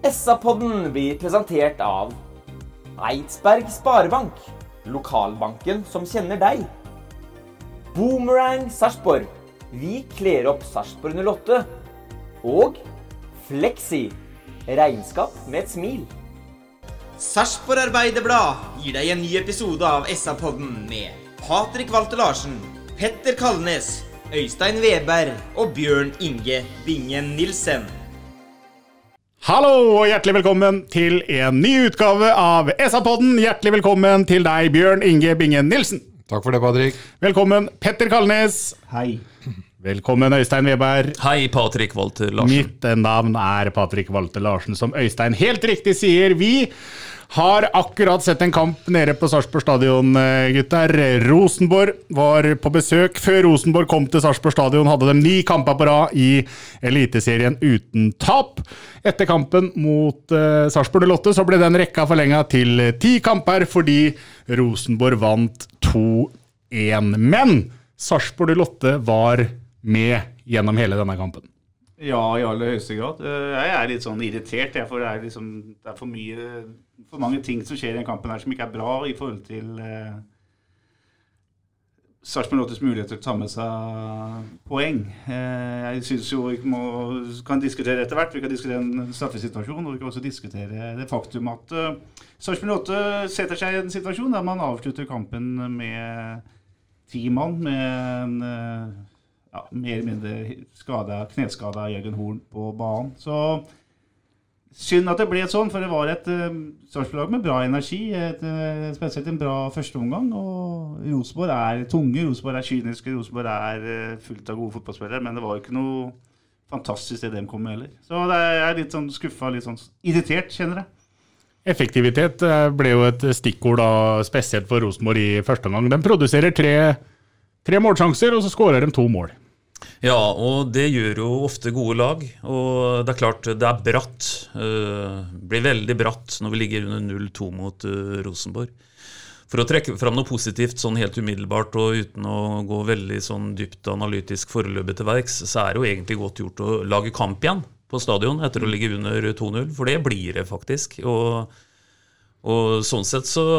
SA-podden blir presentert av Eidsberg Sparebank, lokalbanken som kjenner deg. Boomerang Sarpsborg, vi kler opp Sarpsborg 08. Og Flexi, regnskap med et smil. Sarpsborg Arbeiderblad gir deg en ny episode av SA-podden med Patrik Walter Larsen, Petter Kalnes, Øystein Weber og Bjørn Inge Bingen Nilsen. Hallo og hjertelig velkommen til en ny utgave av SA-podden. Hjertelig velkommen til deg, Bjørn Inge Bingen Nilsen. Takk for det, Patrik. Velkommen, Petter Kalnes. Hei. Velkommen, Øystein Weber. Hei, Patrik Walter Larsen. Mitt navn er Patrik Walter Larsen, som Øystein helt riktig sier. Vi har akkurat sett en kamp nede på Sarpsborg stadion, gutter. Rosenborg var på besøk. Før Rosenborg kom til Sarpsborg stadion hadde de 9 kamper på rad i Eliteserien uten tap. Etter kampen mot Sarpsborg 08 så ble den rekka forlenget til 10 kamper fordi Rosenborg vant 2-1. Men Sarpsborg 08 var med gjennom hele denne kampen. Ja, i aller høyeste grad. Jeg er litt sånn irritert, for det er for mange ting som skjer i den kampen her som ikke er bra i forhold til Sarpsborg 08s muligheter til å ta med seg poeng. Jeg synes jo vi kan diskutere etter hvert. Vi kan diskutere en straffesituasjon, og vi kan også diskutere det faktum at Sarpsborg 08 setter seg i en situasjon der man avslutter kampen med 10 mann, med en mer eller mindre kneskada Jørgen Horn på banen. Så synd at det ble sånn, for det var et Sarpsborg-lag med bra energi, spesielt en bra første omgang, og Rosenborg er tunge, Rosenborg er kyniske, Rosenborg er fullt av gode fotballspillere, men det var jo ikke noe fantastisk det de kom med heller. Så jeg er litt sånn skuffet, litt sånn irritert, kjenner jeg. Effektivitet ble jo et stikkord da, spesielt for Rosenborg i første omgang. De produserer 3 målsjanser, og så skårer de 2 mål. Ja, og det gjør jo ofte gode lag, og det er klart det er bratt, blir veldig bratt når vi ligger under 0-2 mot Rosenborg. For å trekke fram noe positivt sånn helt umiddelbart og uten å gå veldig sånn dypt analytisk foreløpig til verks, så er det jo egentlig godt gjort å lage kamp igjen på stadion etter å ligge under 2-0, for det blir det faktisk, og sånn sett så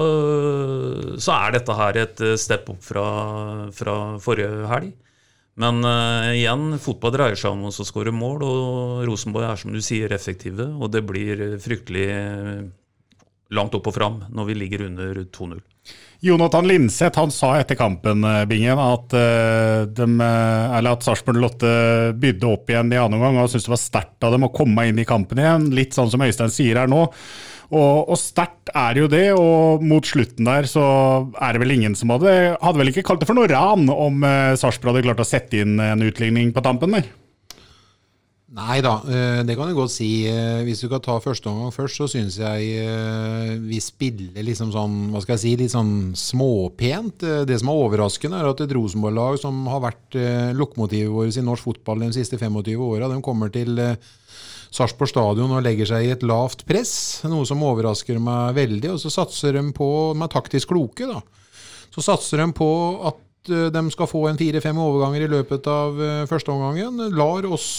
er dette her et step opp fra forrige helg. Men igjen, fotball dreier seg om å skåre mål, og Rosenborg er som du sier effektive, og det blir fryktelig langt opp og fram når vi ligger under 2-0. Jonathan Linseth, han sa etter kampen, Bingen, at Sarpsborg 08 bydde opp igjen i annen gang, og syntes det var sterkt av dem å komme inn i kampen igjen, litt sånn som Øystein sier her nå. Og sterkt er jo det, og mot slutten der så er det vel ingen som hadde vel ikke kalt det for noe ran om Sarpsborg hadde klart å sette inn en utligning på tampen der? Nei da, det kan du godt si. Hvis du kan ta første omgang først, så synes jeg vi spiller liksom sånn, hva skal jeg si, litt sånn småpent. Det som er overraskende er at et Rosenborg-lag som har vært lokomotivet vårt i norsk fotball de siste 25 årene, de kommer til Sarpsborg stadion og legger seg i et lavt press, noe som overrasker meg veldig, og så satser de på, de er taktisk kloke da, så satser de på at de skal få en 4-5 overganger i løpet av første omgangen, lar oss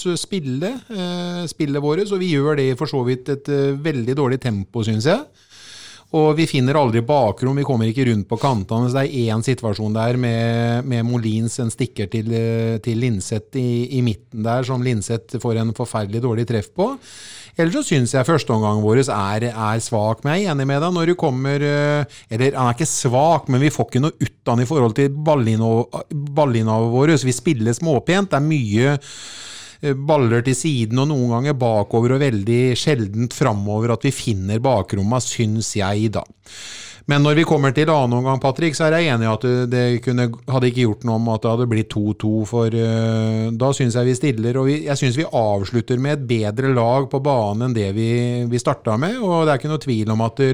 spille våre, så vi gjør det for så vidt et veldig dårlig tempo, synes jeg. Og vi finner aldri bakrom, vi kommer ikke rundt på kantene, så det er en situasjon der med Molins, en stikker til Linseth i midten der, som Linseth får en forferdelig dårlig treff på. Ellers så synes jeg første omgang vår er svak, men jeg er enig med deg når du kommer, eller han er ikke svak, men vi får ikke noe ut av den i forhold til ballinnavet våre, så vi spiller småpent, det er mye baller til siden og noen ganger bakover og veldig sjeldent fremover at vi finner bakrommet, synes jeg da. Men når vi kommer til annen omgang, Patrik, så er jeg enig i at det hadde ikke gjort noe om at det hadde blitt 2-2, for da synes jeg vi stiller, og jeg synes vi avslutter med et bedre lag på banen enn det vi startet med, og det er ikke noe tvil om at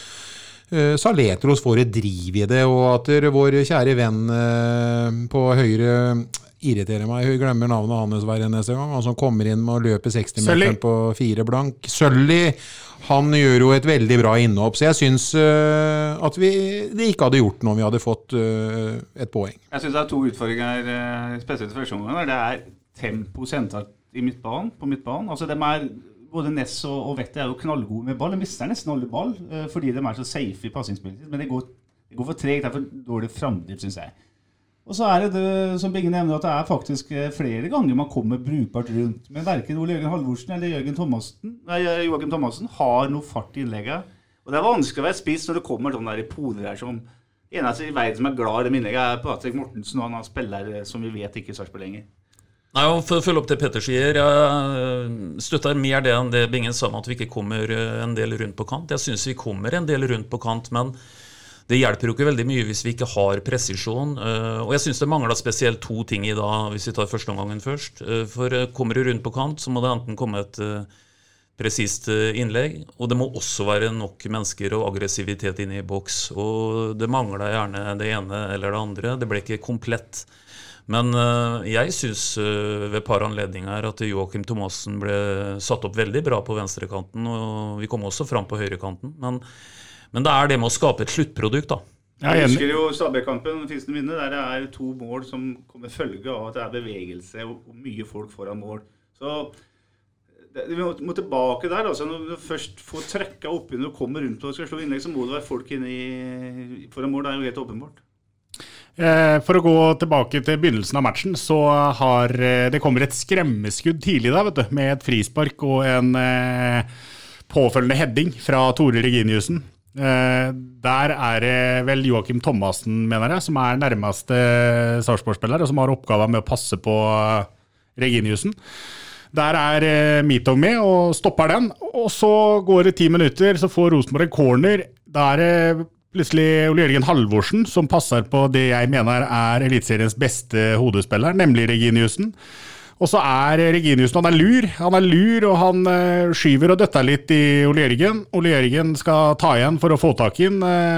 Saletros får et driv i det, og at vår kjære venn på høyre irriterer meg, jeg glemmer navnet hans hver eneste gang, han som kommer inn med å løpe 60 meter på 4 blank. Sølli, han gjør jo et veldig bra innhopp, så jeg synes at det ikke hadde gjort noe om vi hadde fått et poeng. Jeg synes det er 2 utfordringer, spesielt i første omgang, det er tempo sentralt på midtbanen. Altså både Ness og Vette jo knallgode med ball. De mister nesten alle ball, fordi de så safe i passingsspillet. Men det går for tregt, det for dårlig framdrift, synes jeg. Og så det som Binge nevner, at det faktisk flere ganger man kommer brukbart rundt. Men hverken Ole Jørgen Halvorsen eller Joakim Thomassen har noe fart i innlegget. Og det vanskelig å være spiss når det kommer sånne der poder her som eneste i verden som glad i det innlegget Patrick Mortensen, og han har spiller som vi vet ikke Sarpsborg lenger. Nei, og for å følge opp det Petter sier, jeg støtter mer det enn det Bingen sa om at vi ikke kommer en del rundt på kant. Jeg synes vi kommer en del rundt på kant, men det hjelper jo ikke veldig mye hvis vi ikke har presisjon. Og jeg synes det mangler spesielt to ting i dag, hvis vi tar første omgangen først. For kommer du rundt på kant, så må det enten komme et presist innlegg, og det må også være nok mennesker og aggressivitet inne i boks. Og det mangler gjerne det ene eller det andre. Det ble ikke komplett. Men jeg synes ved et par anledninger at Joakim Thomassen ble satt opp veldig bra på venstrekanten, og vi kom også fram på høyrekanten. Men det det med å skape et sluttprodukt da. Jeg husker jo Stabæk-kampen, finnes det minne, der det 2 mål som kommer følge av at det bevegelse og mye folk foran mål. Så vi må tilbake der, altså. Når du først får trekket opp inn og kommer rundt og skal slå innlegg, så må det være folk inne foran mål, det jo helt åpenbart. For å gå tilbake til begynnelsen av matchen, så det kommer et skremmeskudd tidlig da, vet du, med et frispark og en påfølgende heading fra Tore Reginiussen. Der det vel Joakim Thomassen, mener jeg, som nærmeste Sarpsborg-spiller, og som har oppgaven med å passe på Reginiussen. Der Mitov med og stopper den, og så går det 10 minutter, så får Rosenborg en corner. Der plutselig Ole Jørgen Halvorsen, som passer på det jeg mener elitseriens beste hodespiller, nemlig Reginiussen. Og så Reginiussen, han lur, og han skyver og døtter litt i Ole Jørgen. Ole Jørgen skal ta igjen for å få tak inn,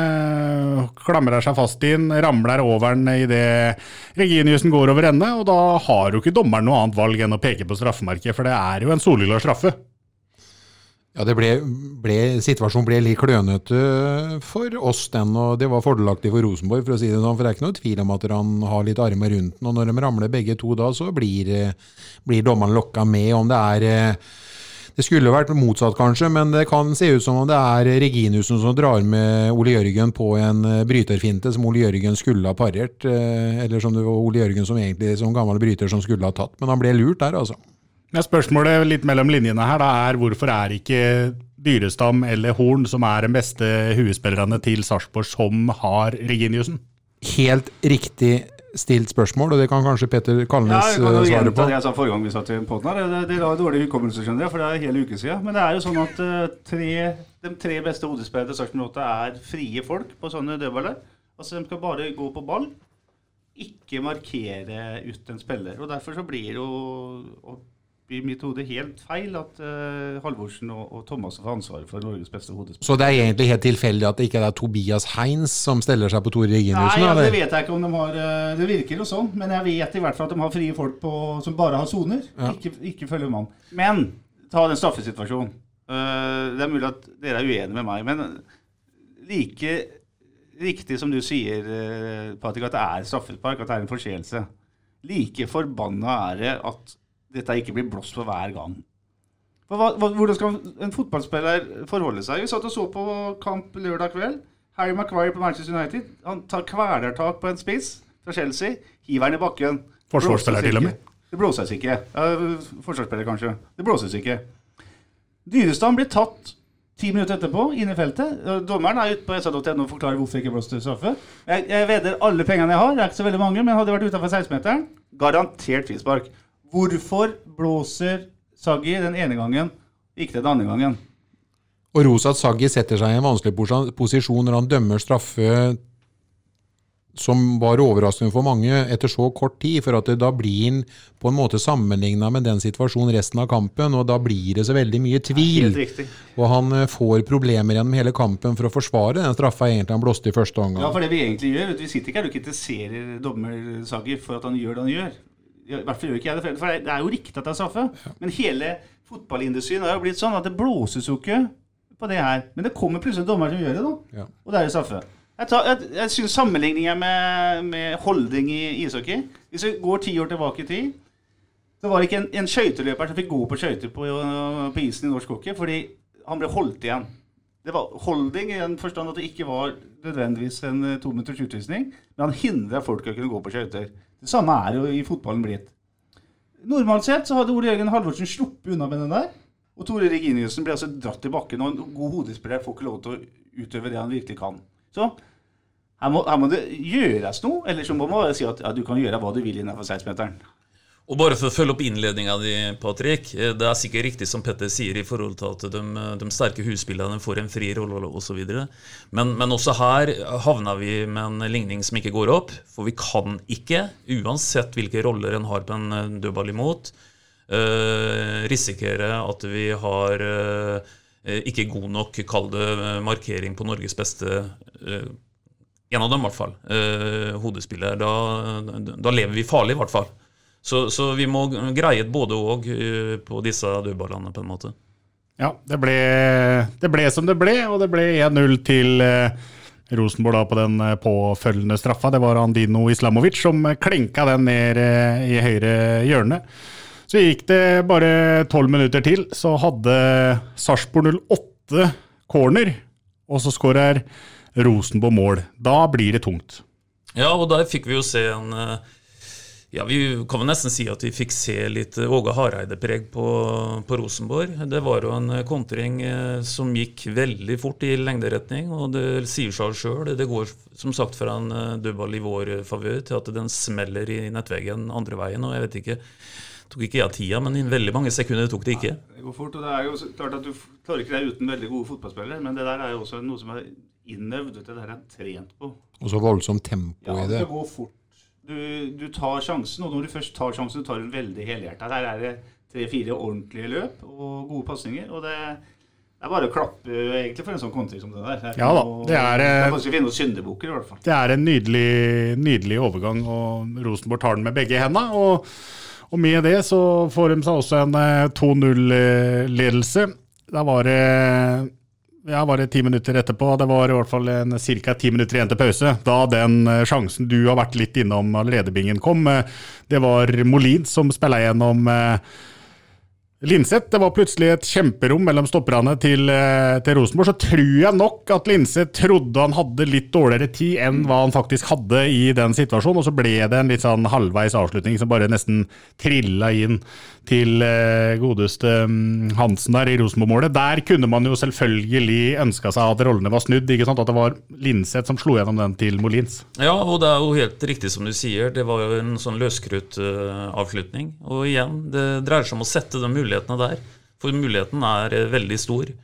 klamrer seg fast inn, ramler over den i det Reginiussen går over ende, og da har jo ikke dommeren noe annet valg enn å peke på straffemerket, for det jo en soleklar straffe. Ja, situasjonen ble litt klønete for oss og det var fordelaktig for Rosenborg, for å si det sånn, for det ikke noe tvil om at han har litt armer rundt den, og når de ramler begge to da, så blir dommeren lokket med, om det skulle vært motsatt kanskje, men det kan se ut som om det Reginiussen som drar med Ole Jørgen på en bryterfinte som Ole Jørgen skulle ha parert, eller som det var Ole Jørgen som egentlig som gammel bryter som skulle ha tatt, men han ble lurt der altså. Spørsmålet litt mellom linjene her da hvorfor ikke Dyrestam eller Horn som den beste huespillerne til Sarpsborg som har Reginiussen? Helt riktig stilt spørsmål, og det kan kanskje Petter Kalnes svare på. Ja, jeg kan gjenta det jeg sa forrige gang vi satt i podden her. Det dårlig hukommelse, skjønner jeg, for det en hel uke siden. Men det jo sånn at de 3 beste hodespillere til Sarpsborg frie folk på sånne dødballer. Altså, de skal bare gå på ball, ikke markere ut en spiller. Og derfor så blir det jo i mitt hode helt feil at Halvorsen og Thomassen får ansvaret for Norges beste hodespiller. Så det egentlig helt tilfeldig at det ikke Tobias Heinz som steller seg på Tore Reginiussen? Nei, det vet jeg ikke om de har, det virker jo sånn, men jeg vet i hvert fall at de har frie folk som bare har zoner, ikke følger mann. Men, ta den straffesituasjonen. Det mulig at dere uenige med meg, men like riktig som du sier, Patrick, at det straffespark, at det en forseelse. Like forbanna det at dette ikke blir blåst på hver gang. Hvordan skal en fotballspiller forholde seg? Vi satt og så på kamp lørdag kveld. Harry Maguire på Manchester United. Han tar kvelertak på en spiss fra Chelsea, hiver den i bakken. Forsvarsspiller til og med. Det blåses ikke. Forsvarsspiller kanskje. Det blåses ikke. Dyrestam blir tatt 10 minutter etterpå, inne i feltet. Dommeren ute på SA.no og forklarer hvorfor ikke blåst straffe. Jeg vedder alle pengene jeg har, det ikke så veldig mange, men hadde jeg vært utenfor 16-meteren, garantert frispark. Hvorfor blåser Saggi den ene gangen, ikke den andre gangen? Og Rosat Saggi setter seg i en vanskelig posisjon når han dømmer straffe som var overraskende for mange etter så kort tid, for at da blir han på en måte sammenlignet med den situasjonen resten av kampen, og da blir det så veldig mye tvil. Helt riktig. Og han får problemer gjennom hele kampen for å forsvare den straffa egentlig han blåste i første omgang. Ja, for det vi egentlig gjør, vi sitter ikke her og kritiserer dommer Saggi for at han gjør det han gjør. I hvert fall gjør ikke jeg det, for det jo riktig at det straffe. Men hele fotballindustrien har jo blitt sånn at det blåses jo ikke på det her. Men det kommer plutselig dommer som gjør det da. Ja. Og det jo straffe. Jeg synes sammenligningen med holdning i ishockey, hvis vi går 10 år tilbake i tid, Det var ikke en skøyteløper som fikk gå på skøyter på isen i norsk hockey, fordi han ble holdt igjen. Det var holding i den forstand at det ikke var nødvendigvis en 2 minutters utvisning, men han hindret folk å kunne gå på skøyter. Det samme jo i fotballen blitt. Normalt sett så hadde Ole Jørgen Halvorsen sluppet unna med den der, og Tore Reginiussen ble altså dratt i bakken, og en god hodespiller får ikke lov til å utøve det han virkelig kan. Så her må det gjøres noe, eller så må man bare si at du kan gjøre hva du vil innenfor 16-meteren. Og bare for å følge opp innledningen din, Patrick, det sikkert riktig som Petter sier i forhold til at de sterke husspillerne får en fri rolle og så videre. Men også her havner vi med en ligning som ikke går opp, for vi kan ikke, uansett hvilke roller en har på en dødball imot, risikere at vi har ikke god nok kalde markering på Norges beste, en av dem i hvert fall, hodespiller. Da lever vi farlig i hvert fall. Så vi må greie et både og på disse dødballene på en måte. Ja, det ble som det ble, og det ble 1-0 til Rosenborg da på den påfølgende straffa. Det var Andino Islamovic som klenka den ned i høyre hjørne. Så gikk det bare 12 minutter til, så hadde Sarpsborg 08 corner, og så skårer Rosenborg mål. Da blir det tungt. Ja, og der fikk vi jo se ja, vi kan vel nesten si at vi fikk se litt Åge Hareide-preg på Rosenborg. Det var jo en kontring som gikk veldig fort i lengderetning, og det sier seg selv. Det går som sagt fra en dødball i vår favør til at den smeller i nettveggen andre veien, og jeg vet ikke, tok ikke jeg tida, men i veldig mange sekunder tok det ikke. Ja, det går fort, og det jo klart at du klarer ikke det uten veldig gode fotballspillere, men det der jo også noe som innøvd, det der trent på. Og så voldsomt tempo i det. Ja, det går fort. Du tar sjansen, og når du først tar sjansen, du tar en veldig helhjertet. Der det 3-4 ordentlige løp og gode passninger, og det bare å klappe egentlig for en sånn kontring som det der. Ja da, det faktisk finne noen syndebukker i hvert fall. Det en nydelig overgang, og Rosenborg tar den med begge hendene, og med det så får de seg også en 2-0-ledelse. Da var det 10 minutter etterpå, det var i hvert fall cirka 10 minutter igjen til pause, da den sjansen du har vært litt innom allerede, Bingen, kom. Det var Molin som spillet gjennom Linseth. Det var plutselig et kjemperom mellom stopperne til Rosenborg, så tror jeg nok at Linseth trodde han hadde litt dårligere tid enn hva han faktisk hadde i den situasjonen, og så ble det en litt sånn halvveis avslutning som bare nesten trillet inn til godeste Hansen der i Rosenborg-målet. Der kunne man jo selvfølgelig ønsket seg at rollene var snudd, ikke sant? At det var Linseth som slo gjennom den til Molins. Ja, og det jo helt riktig som du sier, det var jo en sånn løskrutt avslutning, og igjen, det dreier seg om å sette de mulighetene der, for muligheten veldig stor.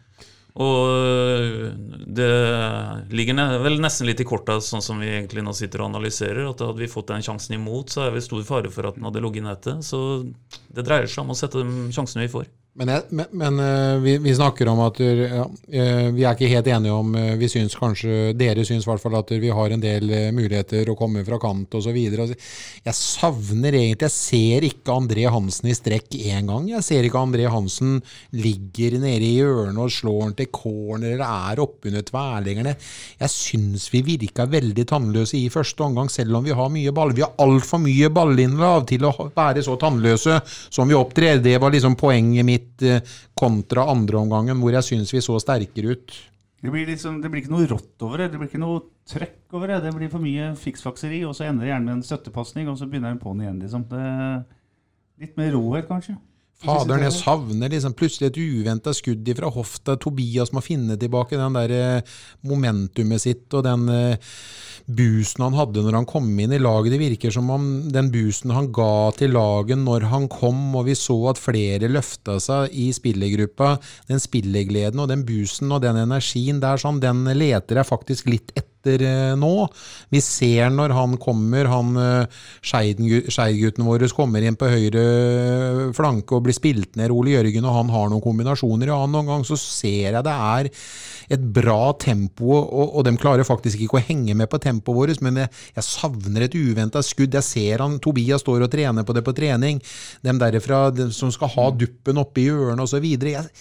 Og det ligger vel nesten litt i kortet, sånn som vi egentlig nå sitter og analyserer, at hadde vi fått den sjansen imot, så vi stor fare for at den hadde ligget i nettet. Så det dreier seg om å sette de sjansene vi får. Men vi snakker om at vi ikke helt enige om, vi synes kanskje, dere synes i hvert fall at vi har en del muligheter å komme fra kant og så videre. Jeg savner egentlig, jeg ser ikke André Hansen i strekk en gang. Jeg ser ikke André Hansen ligger nede i hjørnet og slår den til corner eller oppunder tverrleggerne. Jeg synes vi virker veldig tannløse i første omgang, selv om vi har mye ball. Vi har alt for mye ballinnlav til å være så tannløse som vi opptrer. Det var liksom poenget mitt kontra andre omgangen, hvor jeg synes vi så sterkere ut. Det blir ikke noe rått over det, det blir ikke noe trøkk over det, det blir for mye fiksfakseri, og så ender det gjerne med en støttepassning, og så begynner den på'n igjen, liksom. Det litt mer råhet, kanskje. Faderen, jeg savner liksom plutselig et uventet skudd fra hofta. Tobias må finne tilbake den der momentumet sitt, og den boosten han hadde når han kom inn i laget. Det virker som om den boosten han ga til laget når han kom, og vi så at flere løftet seg i spillergruppa, den spillegleden og den boosten og den energien der, sånn, den leter jeg faktisk litt etter nå. Vi ser når han kommer, Skeidgutten vår kommer inn på høyre flanke og blir spilt ned Ole Jørgen, og han har noen kombinasjoner i annen omgang, så ser jeg det et bra tempo, og de klarer faktisk ikke å henge med på tempoet vårt, men jeg savner et uventet skudd. Jeg ser Tobias står og trener på det på trening, dem derifra som skal ha duppen oppe i hjørnet og så videre.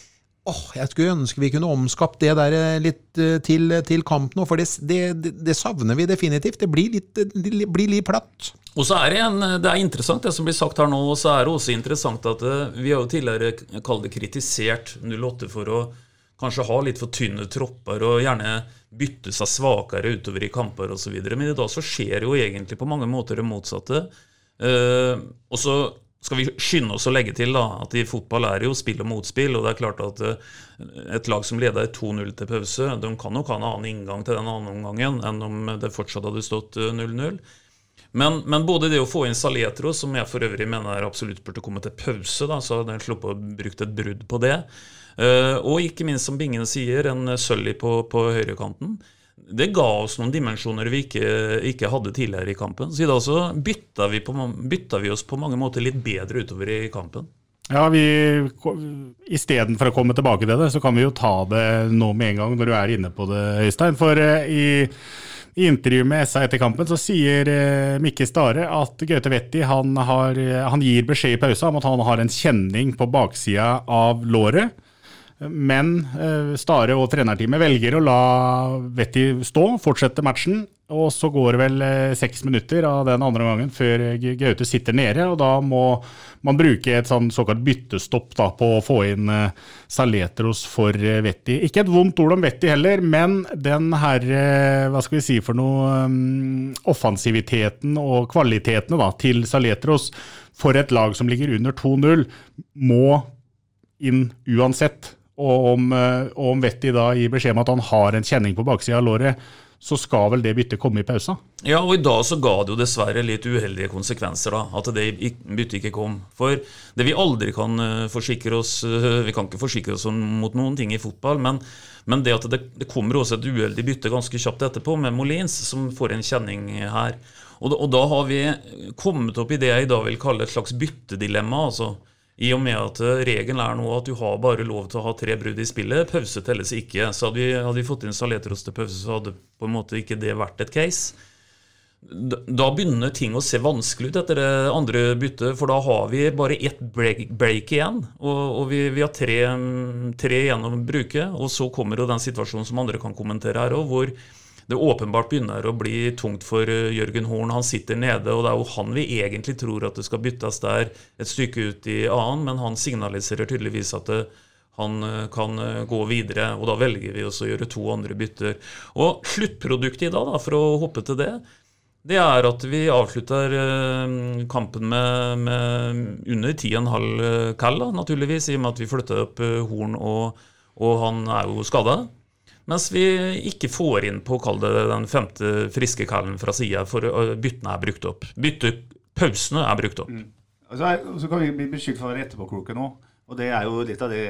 Jeg skulle ønske vi kunne omskapt det der litt til kamp nå, for det savner vi definitivt. Det blir litt platt. Og så det interessant det som blir sagt her nå, og så det også interessant at vi har jo tidligere kalt det kritisert 08 for å kanskje ha litt for tynne tropper og gjerne bytte seg svakere utover i kamper og så videre. Men i dag så skjer jo egentlig på mange måter det motsatte. Og så skal vi skynde oss å legge til da, at i fotball jo spill og motspill, og det klart at et lag som leder 2-0 til pause, de kan nok ha en annen inngang til den andre omgangen enn om det fortsatt hadde stått 0-0. Men både det å få inn Saletros, som jeg for øvrig mener absolutt burde komme til pause, da, så hadde jeg sluppet å bruke et brudd på det, og ikke minst som Bingen sier, en Sully på høyrekanten. Det ga oss noen dimensjoner vi ikke hadde tidligere i kampen. Så i dag så bytta vi oss på mange måter litt bedre utover i kampen. Ja, i stedet for å komme tilbake til det, så kan vi jo ta det nå med en gang når du inne på det, Øystein. For i intervjuet med SA etter kampen så sier Mikke Stare at Gaute Vetti han gir beskjed i pausa om at han har en kjenning på baksida av låret. Men Stare og trenerteamet velger å la Vetti stå, fortsette matchen, og så går det vel 6 minutter av den andre gangen før Gaute sitter nede, og da må man bruke et såkalt byttestopp da, på å få inn Saletros for Vetti. Ikke et vondt ord om Vetti heller, men den her, hva skal vi si for noe, offensiviteten og kvalitetene da, til Saletros for et lag som ligger under 2-0 må inn uansett. Og om Vetti da gir beskjed om at han har en kjenning på baksiden av låret, så skal vel det byttet komme i pausa? Ja, og i dag så ga det jo dessverre litt uheldige konsekvenser da, at det byttet ikke kom. For det vi aldri kan forsikre oss, vi kan ikke forsikre oss mot noen ting i fotball, men det at det kommer også et uheldig bytte ganske kjapt etterpå med Molins, som får en kjenning her. Og da har vi kommet opp i det jeg i dag vil kalle et slags byttedilemma, altså. I og med at regelen nå at du har bare lov til å ha 3 brudd i spillet, pause telles ikke. Så hadde vi fått inn Saletros til pause, så hadde på en måte ikke det vært et case. Da begynner ting å se vanskelig ut etter det andre byttet, for da har vi bare ett break igjen, og vi har 3 igjen å bruke, og så kommer jo den situasjonen som andre kan kommentere her også, hvor det åpenbart begynner å bli tungt for Jørgen Horn. Han sitter nede, og det jo han vi egentlig tror at det skal byttes der et stykke ut i annen, men han signaliserer tydeligvis at han kan gå videre, og da velger vi også å gjøre 2 andre bytter. Og sluttproduktet i dag, da, for å hoppe til det at vi avslutter kampen med under 10,5 kall, naturligvis, i og med at vi flytter opp Horn, og han jo skadet. Mens vi ikke får inn på å kalle det den 5. friske kallen fra siden, for byttene brukt opp. Pausene brukt opp. Så kan vi bli beskyldt for å være etterpåkloke nå, og det jo litt av det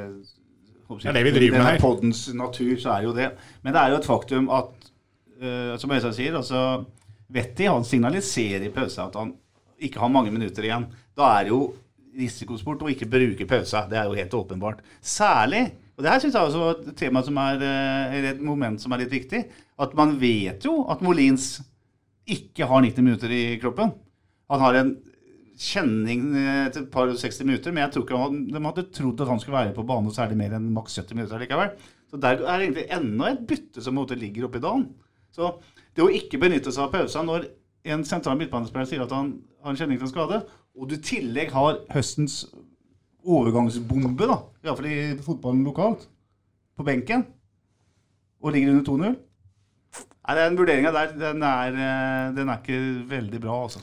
det vi driver med her. Poddens natur, så jo det. Men det jo et faktum at, som Øystein sier, altså, Vetti han signaliserer i pause at han ikke har mange minutter igjen. Da det jo risikosport å ikke bruke pause. Det jo helt åpenbart. Særlig, og det her synes jeg også var et tema som et moment som litt viktig, at man vet jo at Molins ikke har 90 minutter i kroppen. Han har en kjenning til et par 60 minutter, men jeg tror ikke de hadde trodd at han skulle være på banen særlig mer enn maks 70 minutter likevel. Så der egentlig enda et bytte som ligger oppe i dagen. Så det å ikke benytte seg av pausa når en sentral midtbanespiller sier at han har en kjenning til skade, og du i tillegg har høstens overgangsbombe da, i hvert fall i fotballen lokalt, på benken, og ligger under 2-0. Den vurderingen der, den ikke veldig bra, altså.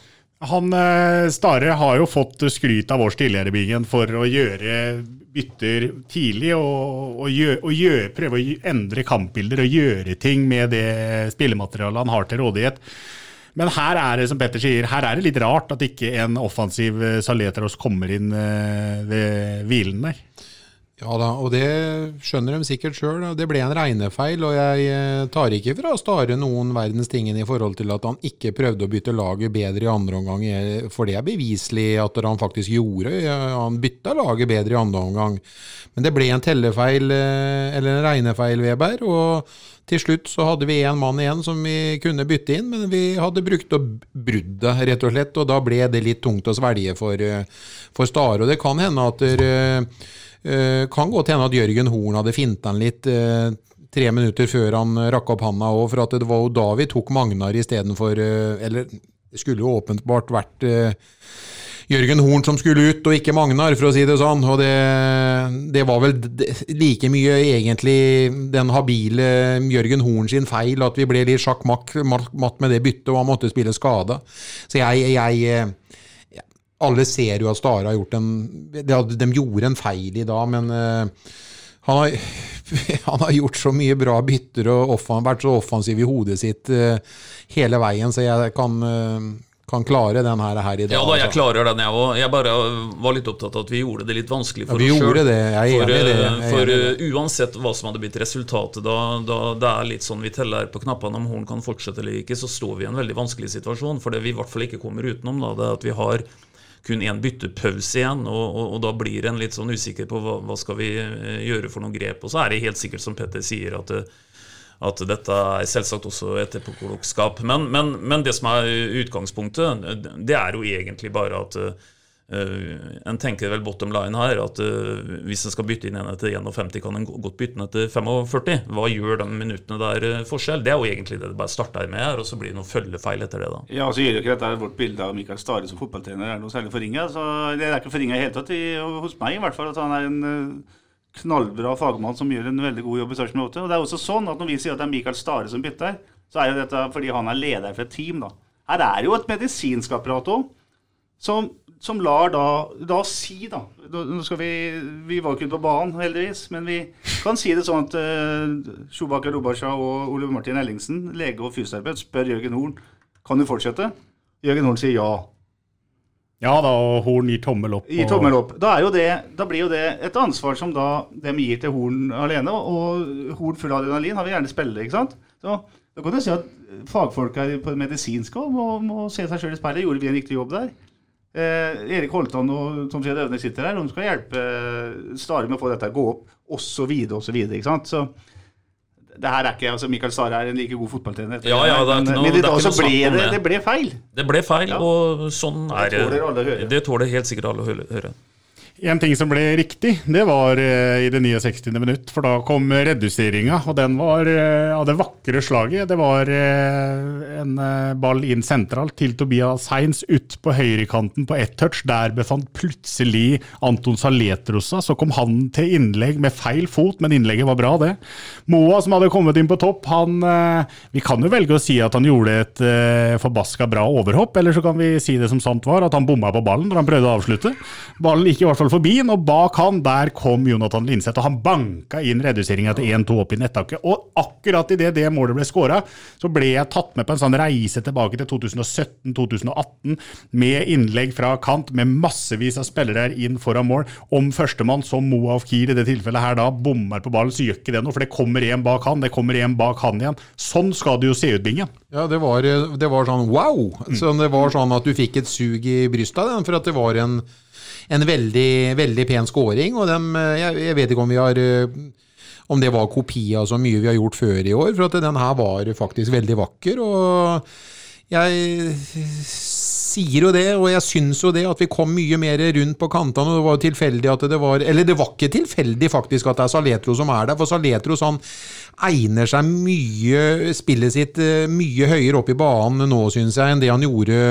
Stare har jo fått skryt av oss tidligere, Bingen, for å gjøre bytter tidlig, og prøve å endre kampbilder og gjøre ting med det spillematerialet han har til rådighet. Men her det, som Petter sier, her det litt rart at ikke en offensiv Saletros kommer inn ved hvilen der. Ja da, og det skjønner de sikkert selv. Det ble en regnefeil, og jeg tar ikke fra Stare noen verdens tingen i forhold til at han ikke prøvde å bytte laget bedre i andre omgang, for det beviselig at han faktisk gjorde. Han bytta laget bedre i andre omgang. Men det ble en tellefeil, eller en regnefeil, Weber, og til slutt så hadde vi en mann igjen som vi kunne bytte inn, men vi hadde brukt opp bruddet, rett og slett, og da ble det litt tungt å svelge for Stare. Og det kan hende at Kan godt hende at Jørgen Horn hadde fintet han litt 3 minutter før han rakk opp handa også, for at det var jo da vi tok Magnar I stedet for, eller det skulle jo åpenbart vært Jørgen Horn som skulle ut, og ikke Magnar, for å si det sånn, og det var vel like mye egentlig den habile Jørgen Horn sin feil, at vi ble litt sjakk-matt med det byttet, og han måtte spille skada. Så alle ser jo at Stare har gjort de gjorde en feil I dag, men han har gjort så mye bra bytter og vært så offensiv I hodet sitt hele veien, så jeg kan klare den her I dag. Ja da, jeg klarer den jeg også. Jeg bare var litt opptatt av at vi gjorde det litt vanskelig for oss selv. Vi gjorde det, jeg enig I det. For uansett hva som hadde blitt resultatet, da det litt sånn vi teller på knappene om Horn kan fortsette eller ikke, så står vi I en veldig vanskelig situasjon, for det vi I hvert fall ikke kommer utenom, det at vi har kun en byttepause igjen, og da blir en litt sånn usikker på hva skal vi gjøre for noen grep, og så det helt sikkert som Petter sier at dette selvsagt også etterpåklokskap, men det som utgangspunktet, det jo egentlig bare at en tenker vel bottom line her, at hvis en skal bytte inn en etter 51, kan en godt bytte den etter 45. Hva gjør de minuttene der forskjell? Det jo egentlig det bare starter med her, og så blir det noen følgefeil etter det da. Ja, så gjør jo ikke dette vårt bilde av Mikael Stare som fotballtrener noe særlig forringet, så det ikke forringet I hele tatt, hos meg I hvert fall, at han en knallbra fagmann som gjør en veldig god jobb I Sarpsborg 08, og det også sånn at når vi sier at det Mikael Stare som bytter, så jo dette fordi han leder for et team da. Her jo et medisinsk apparat også, som lar da si da, nå skal vi var ikke ute på banen heldigvis, men vi kan si det sånn at Sjobakker Robasja og Ole Martin Ellingsen, lege og fysioterapeut, spør Jørgen Horn, kan du fortsette? Jørgen Horn sier ja. Ja da, og Horn gir tommel opp. Gir tommel opp. Da blir jo det et ansvar som da de gir til Horn alene, og Horn full adrenalin har vi gjerne spillet, ikke sant? Så da kan du si at fagfolk på medisinsk må se seg selv I speilet, gjorde vi en riktig jobb der. Erik Holtan og Tom Fred Øvne sitter der, de skal hjelpe Stare med å få dette å gå opp, og så videre, ikke sant? Så det her ikke, altså Mikael Stare en like god fotballtrener. Ja, men I dag så det ble feil. Det ble feil, ja. Og sånn det tåler helt sikkert alle å høre. En ting som ble riktig, det var I det 69. minutt, for da kom reduseringen, og den var av det vakre slaget. Det var en ball inn sentralt til Tobias Heinz ut på høyrekanten på ett touch. Der befant plutselig Anton Saletrosa, så kom han til innlegg med feil fot, men innlegget var bra det. Moa som hadde kommet inn på topp, vi kan jo velge å si at han gjorde et forbasket bra overhopp, eller så kan vi si det som sant var, at han bommet på ballen når han prøvde å avslutte. Ballen gikk I hvert fall forbi, og bak han, der kom Jonathan Linseth, og han banka inn reduseringen til 1-2 opp I nettaket, og akkurat I det målet ble skåret, så ble jeg tatt med på en sånn reise tilbake til 2017-2018, med innlegg fra kant, med massevis av spillere inn foran mål, om førstemann som Moa of Kiel I det tilfellet her da, bommer på ballen, så gjør ikke det noe, for det kommer en bak han, det kommer en bak han igjen. Sånn skal det jo se ut, Bingen. Ja, det var sånn, wow! Så det var sånn at du fikk et sug I brystet av den, for at det var en veldig, veldig pen scoring, og jeg vet ikke om det var kopi av så mye vi har gjort før I år, for at den her var faktisk veldig vakker, og jeg sier jo det, og jeg synes jo det, at vi kom mye mer rundt på kantene, og det var tilfeldig at det var ikke tilfeldig faktisk at det Saletro som der, for Saletro han egner seg mye, spillet sitt mye høyere opp I banen nå, synes jeg, enn det han gjorde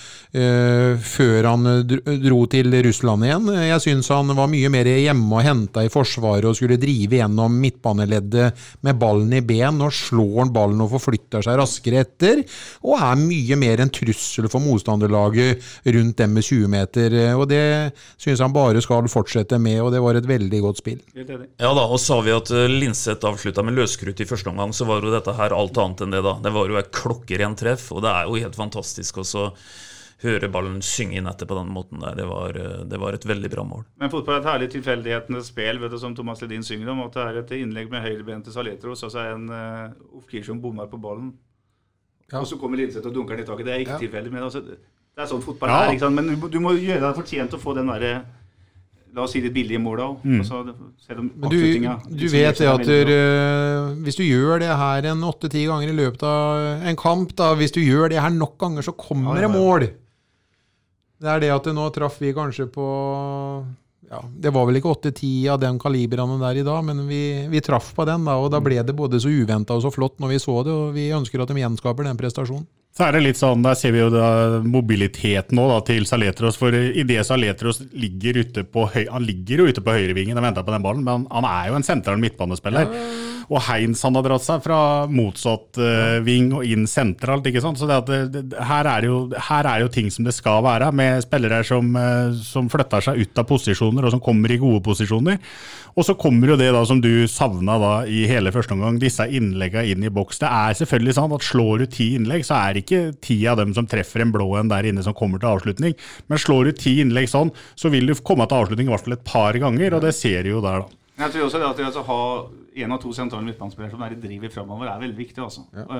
før han dro til Russland igjen. Jeg synes han var mye mer hjemme og hentet I forsvaret og skulle drive gjennom midtbaneleddet med ballen I ben, og slår han ballen og forflytter seg raskere etter, og mye mer en trussel for motstanderlaget rundt dem med 20 meter, og det synes han bare skal fortsette med, og det var et veldig godt spill. Ja da, og sa vi at Linseth avsluttet med løskrutt I første omgang, så var jo dette her alt annet enn det da. Det var jo et klokkeren treff, og det jo helt fantastisk også høre ballen synge inn etter på den måten der. Det var et veldig bra mål. Men fotball et herlig tilfeldighetenes spill, vet du, som Thomas Ledin synger om, at det et innlegg med høyrebeen til Saletros, og så en Ofkir som bommer på ballen. Ja. Og så kommer Linseth og dunker den I taket. Det ikke tilfeldig, men altså, det sånn fotball her, ikke sant? Men du må gjøre deg fortjent å få den der, la oss si litt billige mål da, men du vet det at hvis du gjør det her 8-10 ganger I løpet av en kamp da, hvis du gjør det her nok ganger, så kommer det mål. Det det at nå traff vi kanskje på Ja, det var vel ikke 8-10 av den kalibrene der i dag, men vi traff på den da, og da ble det både så uventet og så flott når vi så det, og vi ønsker at de gjenskaper den prestasjonen. Så det litt sånn, der ser vi jo da mobiliteten nå da, til Saletros, for i det Saletros ligger ute på han ligger jo ute på høyrevingen og venter på den ballen, men han jo en sentral midtbanespiller. Og Heinz han har dratt seg fra motsatt ving og inn sentralt, ikke sant? Så her jo ting som det skal være, med spillere som flytter seg ut av posisjoner og som kommer i gode posisjoner. Og så kommer jo det da som du savnet da i hele første omgang, disse innleggene inn i boks. Det selvfølgelig sånn at slår du 10 innlegg, så ikke 10 av dem som treffer en blå en der inne som kommer til avslutning. Men slår du 10 innlegg sånn, så vil du komme til avslutning i hvert fall et par ganger, og det ser du jo der da. Jeg tror også det at å ha en av to sentrale midtbanespillere som i drivet fremover veldig viktig altså.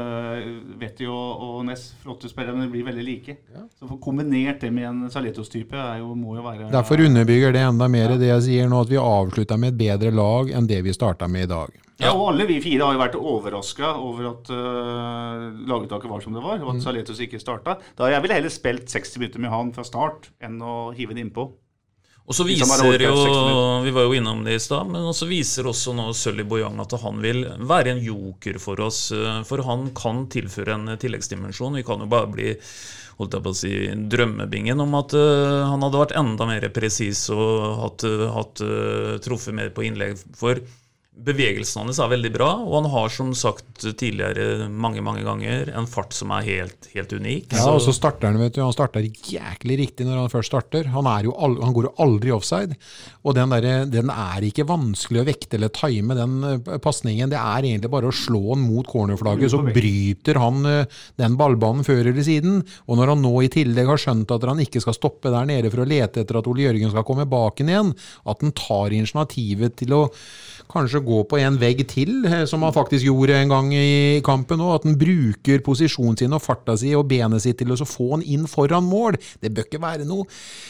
Vetti og Ness, flotte spillere, men det blir veldig like. Så for kombinert det med en Saletros-type må jo være... Derfor underbygger det enda mer det jeg sier nå, at vi avslutter med et bedre lag enn det vi startet med i dag. Ja, og alle vi 4 har jo vært overrasket over at laguttaket var som det var, og at Saletros ikke startet. Da jeg ville heller spilt 60 minutter med han fra start enn å hive det innpå. Og så viser jo, vi var jo innom det i sted, men så viser også nå Sully Boyang at han vil være en joker for oss, for han kan tilføre en tilleggsdimensjon. Vi kan jo bare bli, holdt jeg på å si, drømmebingen om at han hadde vært enda mer presis og hatt truffet mer på innlegg, for bevegelsen hans veldig bra, og han har som sagt tidligere mange ganger en fart som helt unik. Ja, og så starter han, vet du, han starter jæklig riktig når han først starter. Han går jo aldri offside, og den ikke vanskelig å vekte eller time den passningen. Det egentlig bare å slå den mot cornerflagget, så bryter han den ballbanen før eller siden, og når han nå i tillegg har skjønt at han ikke skal stoppe der nede for å lete etter at Ole Jørgen skal komme bak igjen, at han tar initiativet til å kanskje gå på en vegg til, som han faktisk gjorde en gang i kampen nå, at han bruker posisjonen sin og farta si og benet sitt til å få han inn foran mål. Det bør ikke være noe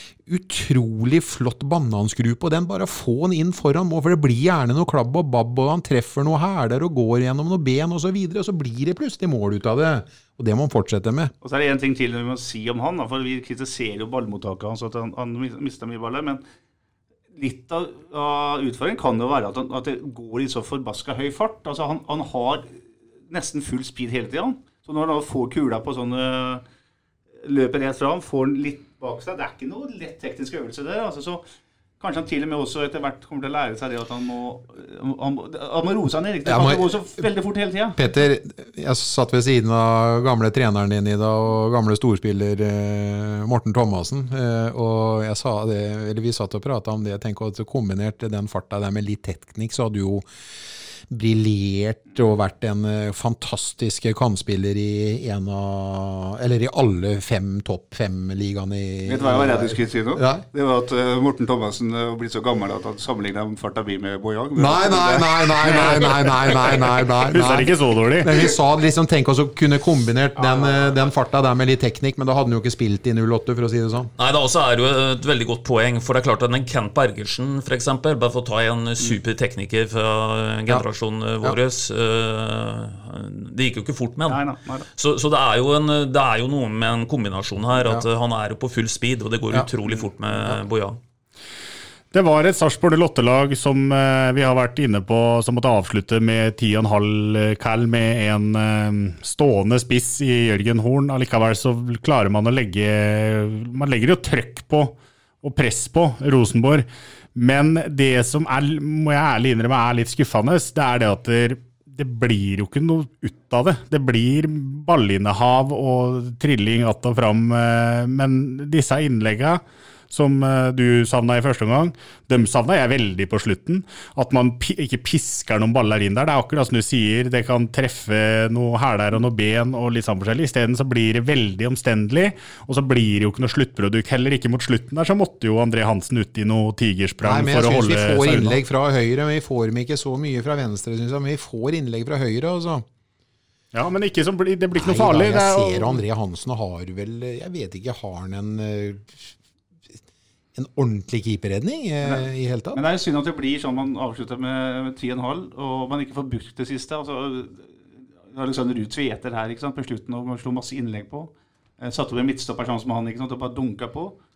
utrolig flott bananskru på den, bare få han inn foran mål, for det blir gjerne noe klabb og babb, og han treffer noe hæler og går gjennom noe ben og så videre, og så blir det plutselig mål ut av det. Og det må han fortsette med. Og så det en ting til vi må si om han, for vi kritiserer jo ballmottaket hans, at han mistet mye baller, men litt av utfordringen kan jo være at det går i så forbaska høy fart. Altså han har nesten full speed hele tiden. Så når han får kula på sånne løper rett fram, får den litt bak seg, det ikke noe lett teknisk øvelse der. Altså, så kanskje han til og med også etter hvert kommer til å lære seg det at han må roe seg ned. Han går så veldig fort hele tiden. Peter, jeg satt ved siden av gamle treneren din i dag, og gamle storspiller Morten Thomasen, og jeg sa det, eller vi satt og pratet om det, jeg tenker at kombinert den farta der med litt teknikk, så hadde jo briljert og vært en fantastisk kantspiller i alle topp 5 ligaene Vet du hva jeg var redd du skulle si nå? Ja. Det var at Morten Thomassen har blitt så gammel at han sammenlignet farta bi med Boyang. Nei. Husker det ikke så dårlig. Men vi sa liksom, tenk oss å kunne kombinert den farta der med litt teknikk, men da hadde han jo ikke spilt i 08, for å si det sånn. Nei, da også jo et veldig godt poeng, for det klart at en Kent Bergersen, for eksempel, bare for å ta en supertekniker fra generasjonen våres, det gikk jo ikke fort med han. Nei. Så det jo noe med en kombinasjon her, at han jo på full speed, og det går utrolig fort med Boyang. Det var et Sarpsborg 08-lag som vi har vært inne på, som måtte avslutte med 10,5 kall med en stående spiss i Jørgen Horn. Allikevel så klarer man å legger jo trøkk på og press på Rosenborg. Men det som må jeg ærlig innrømme, litt skuffende, det det at det blir jo ikke noe ut av det. Det blir ballinnehav og trilling att og fram, men disse innleggene som du savnet i første omgang, de savnet jeg veldig på slutten, at man ikke pisker noen baller inn der. Det akkurat som du sier, det kan treffe noe hæler og noe ben og litt sånn forskjellig. I stedet så blir det veldig omstendelig, og så blir det jo ikke noe sluttprodukt. Heller ikke mot slutten der, så måtte jo André Hansen ut i noe tigersprang for å holde seg unna. Vi får innlegg fra høyre, men vi får dem ikke så mye fra venstre, synes jeg. Men vi får innlegg fra høyre, altså. Ja, men ikke det blir ikke noe farlig. Nei, jeg ser André Hansen har vel, jeg vet ikke, har han en ordentlig keeperredning i hele tatt. Men det synd at det blir sånn man avslutter med 10,5, og man ikke får brukt det siste. Altså, Alexander Ruud Tveter her, ikke sant, på slutten, og man slår masse innlegg på. Satt opp en midtstopper sånn som han, ikke sant, og bare dunket på.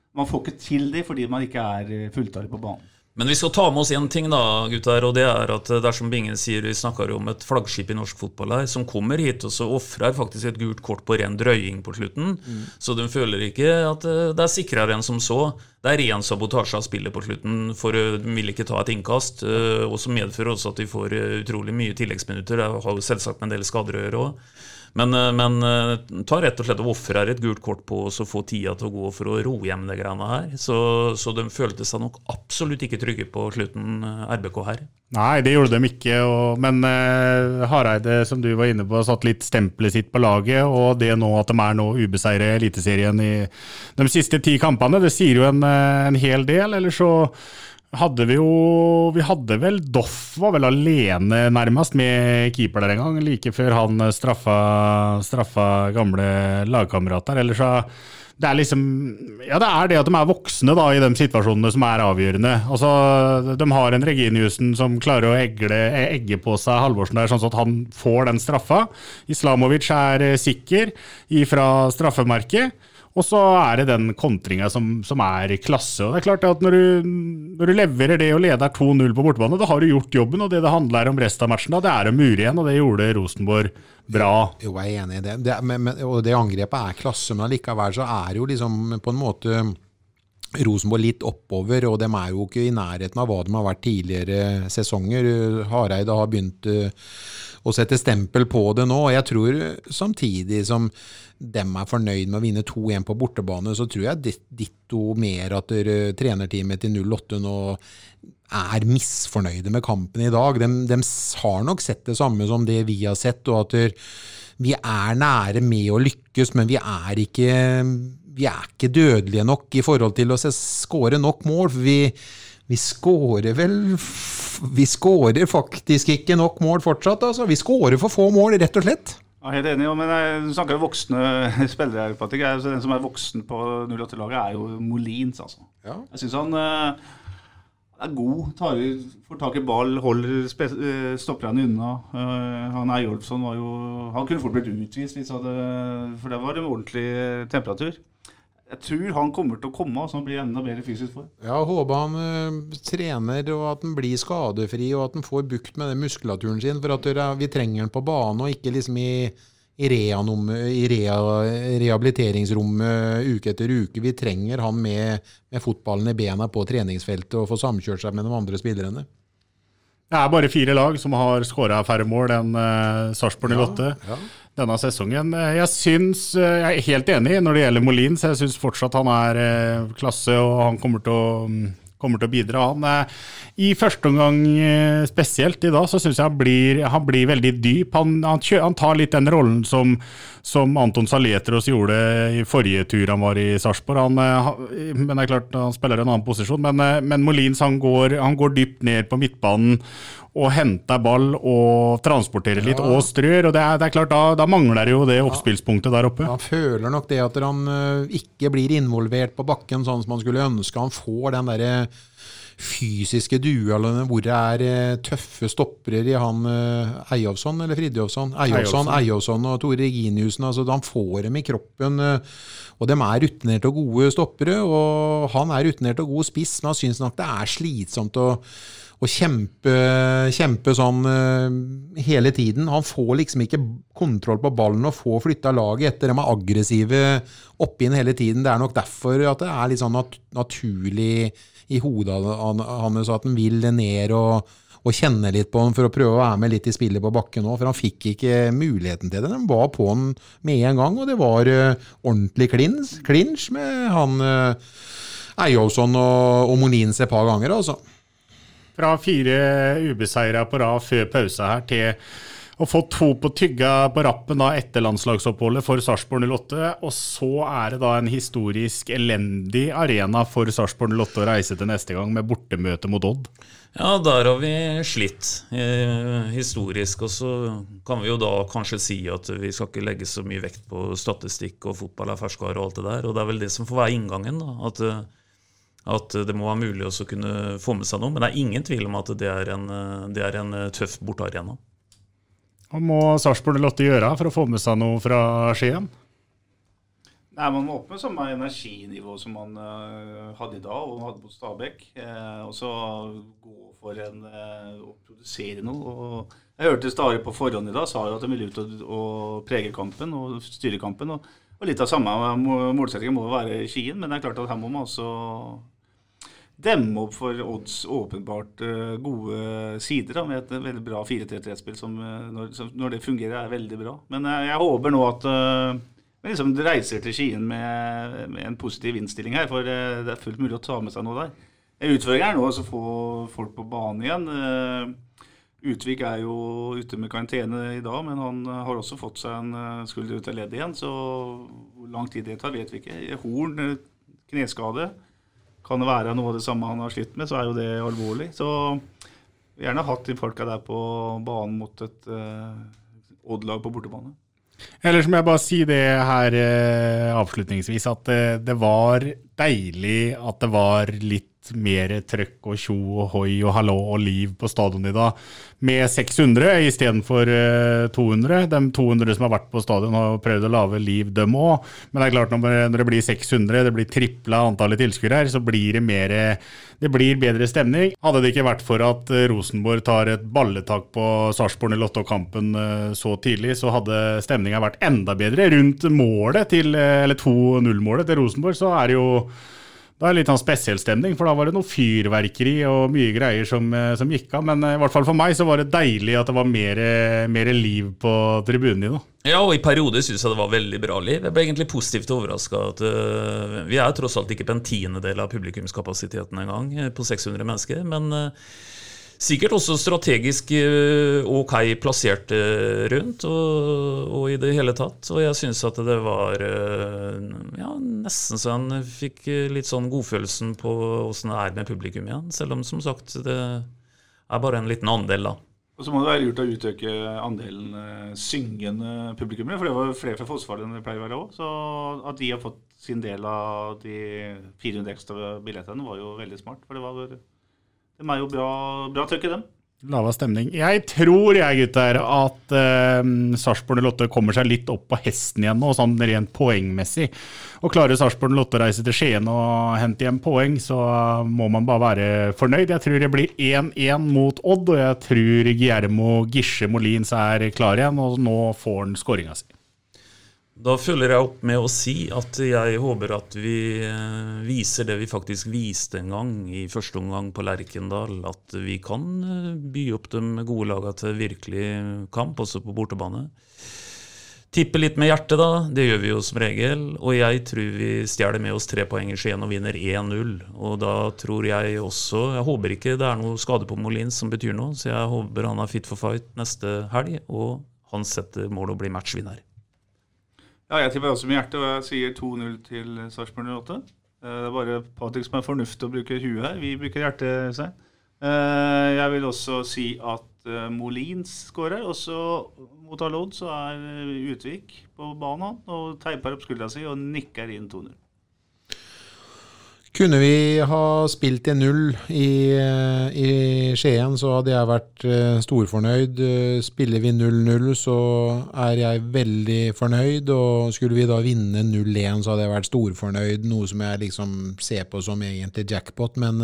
man får ikke til det fordi man ikke fulltallig på banen. Men vi skal ta med oss en ting da, gutter, og det at dersom Bingen sier, vi snakker om et flaggskip i norsk fotball her, som kommer hit, og så offrer faktisk et gult kort på ren drøying på slutten, så de føler ikke at det sikrere enn som så. Det ren sabotasje av spillet på slutten, for de vil ikke ta et innkast, og som medfører også at de får utrolig mye tilleggsminutter. Det har jo selvsagt med en del skader å gjøre også. Men ta rett og slett og offrer et gult kort på og så få tida til å gå for å ro hjem det greiene her. Så de følte seg nok absolutt ikke trygge på slutten RBK her. Nei, det gjorde de ikke, men Hareide, som du var inne på, satt litt stempelet sitt på laget, og det nå at de nå ubeseiret Eliteserien i de siste 10 kampene, det sier jo en hel del, eller så hadde vi hadde vel Doff var vel alene nærmest med keeper der en gang, like før han straffa gamle lagkamerater, eller så det liksom, ja det det at de voksne da i de situasjonene som avgjørende. Altså, de har en Reginiussen som klarer å egge på seg Halvorsen der, sånn at han får den straffa. Islamovic sikker ifra straffemerket. Og så det den kontringen som klasse. Og det klart at når du leverer det og leder 2-0 på bortebane, da har du gjort jobben, og det handler om resten av matchen, da, det å mure igjen, og det gjorde Rosenborg bra. Jo, jeg enig i det. Og det angrepet klasse, men likevel så det jo liksom på en måte Rosenborg litt oppover, og de jo ikke i nærheten av hva de har vært tidligere sesonger. Hareide har begynt å sette stempel på det nå, og jeg tror samtidig som de fornøyd med å vinne 2-1 på bortebane, så tror jeg ditto mer at trenerteamet til 08 nå misfornøyde med kampen i dag. De har nok sett det samme som det vi har sett, og at vi nære med å lykkes, men vi ikke dødelige nok i forhold til å skåre nok mål, for vi skårer faktisk ikke nok mål fortsatt, altså. Vi skårer for få mål, rett og slett. Ja, helt enig, men jeg snakker om voksne spillere, Patrick. Den som voksen på 08-laget jo Molins, altså. Ja. Jeg synes han god, får tak i ball, holder stopperne unna. Han Eyolfsson han kunne fort blitt utvist, for det var en ordentlig temperatur. Jeg tror han kommer til å komme, så han blir enda bedre fysisk for. Ja, håper han trener, og at han blir skadefri, og at han får bukt med den muskulaturen sin, for at vi trenger han på banen, og ikke liksom i rehabiliteringsrommet uke etter uke. Vi trenger han med fotballen i bena på treningsfeltet, og få samkjørt seg med de andre spillerne. Det bare 4 lag som har skåret færre mål enn Sarpsborg 08. Ja. Denne sesongen. Jeg helt enig når det gjelder Molins. Jeg synes fortsatt han klasse, og han kommer til å bidra. I første omgang spesielt i dag, så synes jeg han blir veldig dyp. Han tar litt den rollen som Anton Saletros gjorde i forrige tur han var i Sarpsborg. Men det klart, han spiller en annen posisjon. Men Molins, han går dypt ned på midtbanen, og henter ball og transporterer litt og strør, og det klart, da mangler jo det oppspillspunktet der oppe. Han føler nok det at han ikke blir involvert på bakken sånn som han skulle ønske. Han får den der fysiske duellen hvor det tøffe stoppere i han Eyolfsson eller Fridtjofsson? Eyolfsson og Tore Reginiussen, altså han får dem i kroppen, og de rutinerte og gode stoppere, og han rutinert og god spiss, men han synes nok det slitsomt å kjempe sånn hele tiden. Han får liksom ikke kontroll på ballen og får flyttet laget etter de aggressive opp inn hele tiden. Det nok derfor at det litt sånn naturlig i hodet hans at han vil ned og kjenne litt på han for å prøve å være med litt i spillet på bakken nå, for han fikk ikke muligheten til det. De var på han med en gang, og det var ordentlig clinch med han Eyolfsson og Molins et par ganger, altså. Fra 4 ubeseiret på rad før pause her til å få 2 på tygga på rappen da etter landslagsoppholdet for Sarpsborg 08, og så det da en historisk elendig arena for Sarpsborg 08 å reise til neste gang med bortemøte mot Odd. Ja, der har vi slitt historisk, og så kan vi jo da kanskje si at vi skal ikke legge så mye vekt på statistikk og fotball ferskvare og alt det der, og det vel det som får være inngangen da, at det må være mulig å kunne få med seg noe, men det ingen tvil om at det en tøff bortearena. Hva må Sarpsborg 08 gjøre for å få med seg noe fra Skien? Nei, man må opp med samme energinivå som man hadde i dag, og hadde på Stabæk. Og så gå for å produsere noe. Og jeg hørte Stare på forhånd i dag, sa jo at de ville ut og prege kampen og styre kampen. Og litt av samme målsettingen må være Skien, men det er klart at her må man også demme opp for Odds åpenbart gode sider da, med et veldig bra 4-3-3-spill som når det fungerer veldig bra. Men jeg håper nå at vi liksom reiser til Skien med en positiv innstilling her, for det fullt mulig å ta med seg noe der. Utfordringen nå å få folk på banen igjen. Utvik jo ute med karantene i dag, men han har også fått seg en skulder ut av ledd igjen, så hvor lang tid det tar vet vi ikke. Horn, kneskade. Kan det være noe av det samme han har slitt med, så jo det alvorlig. Så vi gjerne hatt de folka der på banen mot et Odd-lag på bortebane. Ellers må jeg bare si det her avslutningsvis, at det var deilig at det var litt mer trøkk og tjo og hoi og hallo og liv på stadion i dag, med 600 i stedet for 200. De 200 som har vært på stadion har prøvd å lave liv dem også, men det klart når det blir 600, det blir tripla antallet tilskuere her, så blir det blir bedre stemning. Hadde det ikke vært for at Rosenborg tar et balletak på Sarpsborg 08-kampen så tidlig, så hadde stemningen vært enda bedre. Rundt målet eller 2-0-målet til Rosenborg, så det jo det litt sånn spesiell stemning, for da var det noe fyrverkeri og mye greier som gikk av, men i hvert fall for meg så var det deilig at det var mer liv på tribunen i da. Ja, og i perioder synes jeg det var veldig bra liv. Jeg ble egentlig positivt overrasket at vi tross alt ikke på en 10-del av publikumskapasiteten en gang, på 600 mennesker, men sikkert også strategisk ok plassert rundt og i det hele tatt. Og jeg synes at det var nesten så han fikk litt sånn godfølelsen på hvordan det med publikum igjen. Selv om som sagt det bare en liten andel da. Og så må det være lurt å utøke andelen syngende publikummer, for det var flere fra Fossfall enn det pleier å være også. Så at de har fått sin del av de 400 ekstra billettene var jo veldig smart, for det jo bra trøkk i dem. Lava stemning. Jeg tror, gutter, at Sarpsborg 08 kommer seg litt opp på hesten igjen nå, sånn rent poengmessig. Og klarer Sarpsborg 08 å reise til Skien og hente hjem poeng, så må man bare være fornøyd. Jeg tror det blir 1-1 mot Odd, og jeg tror Guillermo Gische Molins klar igjen, og nå får han skåringen sin. Da følger jeg opp med å si at jeg håper at vi viser det vi faktisk viste en gang i første omgang på Lerkendal, at vi kan by opp de gode lagene til virkelig kamp, også på bortebane. Tippe litt med hjertet da, det gjør vi jo som regel, og jeg tror vi stjeler med oss 3 poeng i Skien og vinner 1-0, og da tror jeg også, jeg håper ikke det noe skade på Molins som betyr noe, så jeg håper han fit for fight neste helg, og han setter mål og blir matchvinner. Ja, jeg tipper også med hjertet, og jeg sier 2-0 til Sarpsborg 08. Det bare Patrik som fornuftig å bruke huet her. Vi bruker hjertet seg. Jeg vil også si at Molins skårer, og så mot Alod så Utvik på banen, og teiper opp skuldra si og nikker inn 2-0. Kunne vi ha spilt 1-0 i Skien, så hadde jeg vært storfornøyd. Spiller vi 0-0, så jeg veldig fornøyd, og skulle vi da vinne 0-1, så hadde jeg vært storfornøyd, noe som jeg liksom ser på som egentlig jackpot, men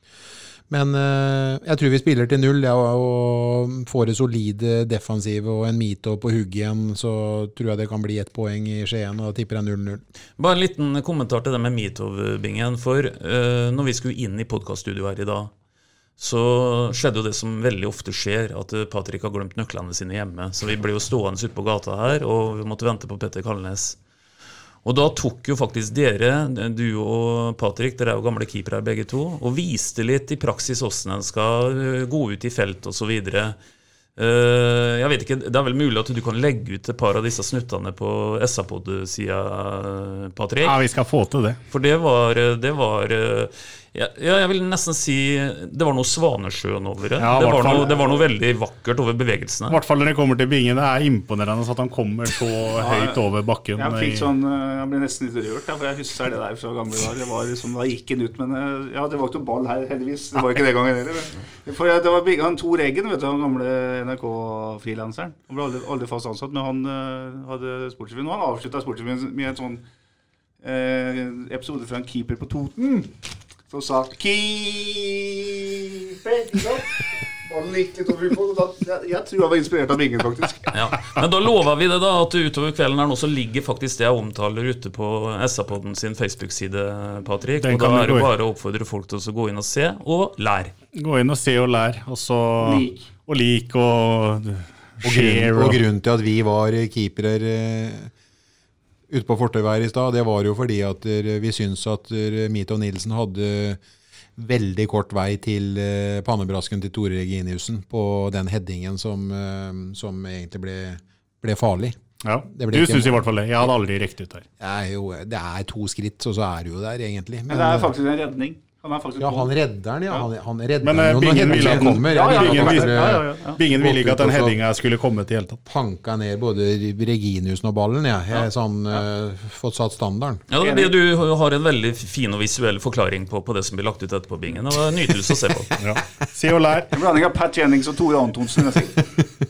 jeg tror vi spiller til 0, og får det solide defensive og en Mito på hugg igjen, så tror jeg det kan bli 1 poeng i Skien, og tipper jeg 0-0. Bare en liten kommentar til det med Mito-bingen, for når vi skulle inn i podcaststudio her i dag, så skjedde jo det som veldig ofte skjer, at Patrik har glemt nøklene sine hjemme, så vi ble jo stående ute på gata her, og vi måtte vente på Petter Kalnes. Og da tok jo faktisk dere, du og Patrik, dere jo gamle keepere begge to, og viste litt i praksis hvordan en skal gå ut i felt og så videre. Jeg vet ikke, det vel mulig at du kan legge ut et par av disse snuttene på SA-pod-siden, Patrik? Ja, vi skal få til det. For det var jeg vil nesten si det var noe Svanesjøen over det. Ja, det var noe veldig vakkert over bevegelsene. I hvert fall når det kommer til bingen, det imponerende at han kommer så høyt over bakken. Jeg ble nesten litt rørt, for jeg husker det der fra gamle dager. Det var liksom, da gikk han ut, men det var ikke noe ball her, heldigvis. Det var ikke det gangen heller. For det var han Tor Eggen, vet du, han gamle NRK-freelanseren. Han ble aldri fast ansatt, men han hadde sportsrevyen, og han avsluttet sportsrevyen med en sånn episode fra en keeper på Toten, som sa keeper, ikke sant? Ballen gikk litt over på, jeg tror jeg var inspirert av Bingen, faktisk. Ja. Men da lover vi det da, at utover kvelden her nå så ligger faktisk det jeg omtaler ute på SA-podden sin Facebook-side, Patrick. Og da det bare å oppfordre folk til å gå inn og se og lære. Gå inn og se og lære, og så lik og share. Og grunnen til at vi var keepere ute på Fortøyvær i stad, det var jo fordi at vi syns at Mito Nilsen hadde veldig kort vei til pannebrasken til Tore Reginiussen på den headingen som egentlig ble farlig. Ja, du synes i hvert fall det. Jeg hadde aldri rekt ut her. Det 2 skritt, så er det jo der egentlig. Men det faktisk en redning. Han redder den, ja. Han redder men Bingen ville ikke at den headingen skulle komme til helt tatt. Panka ned både Reginiussen og ballen, ja. Jeg har fått satt standarden. Ja, det du har en veldig fin og visuell forklaring på det som blir lagt ut etterpå, Bingen. Det var nydelig å se på. Ja. Se og lær. En blanding av Pat Jennings og Tore Antonsen, jeg sier.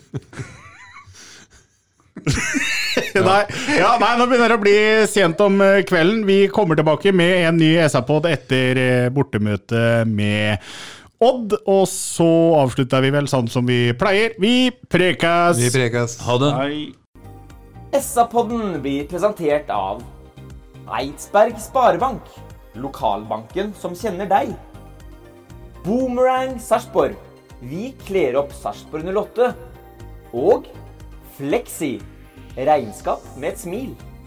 Nei, nå begynner det å bli sent om kvelden. Vi kommer tilbake med en ny SA-pod etter bortemøte med Odd, og så avslutter vi vel sånn som vi pleier. Vi prekas. Ha det. SA-podden blir presentert av Eidsberg Sparebank, lokalbanken som kjenner deg. Boomerang Sarpsborg, vi kler opp Sarpsborg 08. Og Flexi, regnskap med et smil.